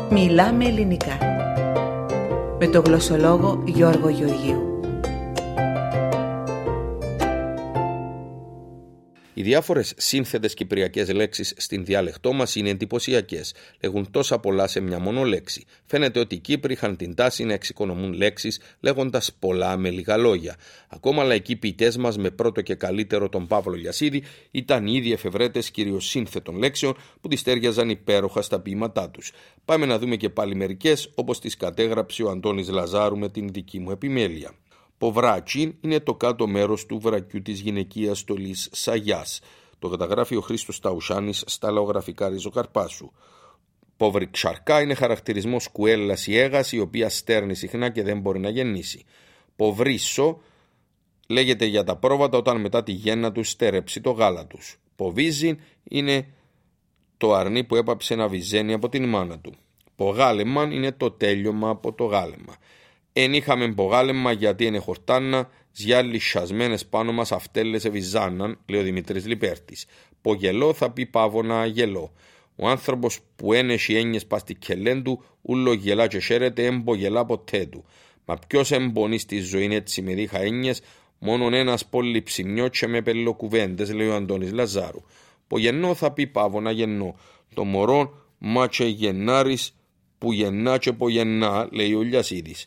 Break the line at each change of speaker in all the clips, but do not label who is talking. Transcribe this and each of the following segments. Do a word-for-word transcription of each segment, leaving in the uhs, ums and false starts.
Μιλάμε ελληνικά με τον γλωσσολόγο Γιώργο Γεωργίου.
Οι διάφορες σύνθετες κυπριακές λέξεις στην διάλεκτό μας είναι εντυπωσιακές. Λέγουν τόσα πολλά σε μια μόνο λέξη. Φαίνεται ότι οι Κύπροι είχαν την τάση να εξοικονομούν λέξεις λέγοντας πολλά με λίγα λόγια. Ακόμα λαϊκοί ποιητές μας, με πρώτο και καλύτερο τον Παύλο Λιασίδη, ήταν ήδη εφευρέτες κυρίως σύνθετων λέξεων που τις τέριαζαν υπέροχα στα ποίηματά τους. Πάμε να δούμε και πάλι μερικές, όπως τις κατέγραψε ο Αντώνης Λαζάρου με την δική μου επιμέλεια. Ποβράτσιν είναι το κάτω μέρος του βρακιού της γυναικείας στολής Σαγιάς. Το καταγράφει ο Χρήστος Ταουσάνης στα λαογραφικά Ριζοκαρπάσου. Ποβριξαρκά είναι χαρακτηρισμός κουέλας ή έγας, η οποία στέρνει συχνά και δεν μπορεί να γεννήσει. Ποβρίσο λέγεται για τα πρόβατα όταν μετά τη γέννα τους στερέψει το γάλα τους. Ποβίζιν είναι το αρνί που έπαψε να βυζένει από την μάνα του. Πογάλεμαν είναι το τέλειωμα από το γάλεμα. Εν είχαμε πογάλεμα γιατί είναι χορτάνα, ζιάλοι σιασμένες πάνω μας αυτέλες ευιζάναν, λέει ο Δημήτρης Λιπέρτης. Πογελό θα πει πάβωνα γελό. Ο άνθρωπος που ένεχει έννοιες πας στη κελέν του, ούλο γελά και χαίρεται, εμπογελά ποτέ του. Μα ποιος εμπονεί στη ζωή έτσι με δίχα έννοιες, μόνον ένας πολύ ψημιότσε με πελοκουβέντες, λέει ο Αντώνης Λαζάρου. Πογεννό θα πει πάβωνα γεννό. Το μωρό μάτσε γεννάρης που γεννά και πογεννά, λέει ο Λιασίδης.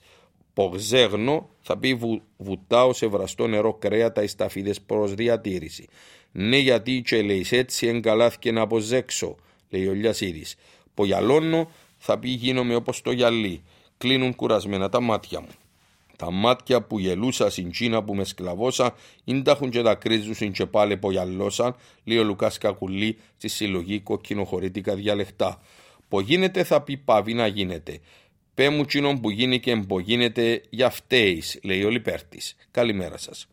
Πογζέγνο θα πει βου, βουτάω σε βραστό νερό κρέατα εις ταφίδες προς διατήρηση. Ναι, γιατί και λέεις έτσι εγκαλάθηκε να αποζέξω, λέει ο Λιασίδης. Πογιαλώνω θα πει γίνομαι όπως το γυαλί. Κλείνουν κουρασμένα τα μάτια μου. Τα μάτια που γελούσα στην Κίνα που με σκλαβώσα, ίνταχουν και τα κρίζουσιν και πάλι πογιαλώσαν, λέει ο Λουκάς Κακουλή στη συλλογή κοκκινοχωρήτικα διαλεκτά. Πογίνεται θα πει πάβει να γίνεται. Πέ μου τσίνον που γίνει και εμπογίνεται για φταίεις, λέει ο Λιπέρτης. Καλημέρα σας.